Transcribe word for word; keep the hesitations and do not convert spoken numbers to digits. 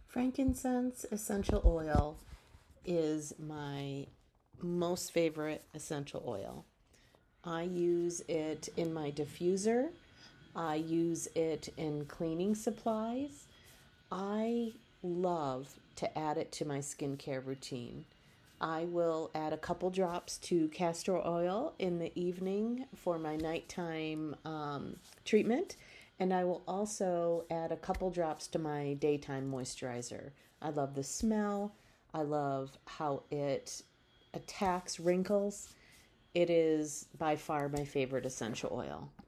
Frankincense essential oil is my most favorite essential oil. I use it in my diffuser. I use it in cleaning supplies. I love to add it to my skincare routine. I will add a couple drops to castor oil in the evening for my nighttime um, treatment, and I will also add a couple drops to my daytime moisturizer. I love the smell. I love how it attacks wrinkles. It is by far my favorite essential oil.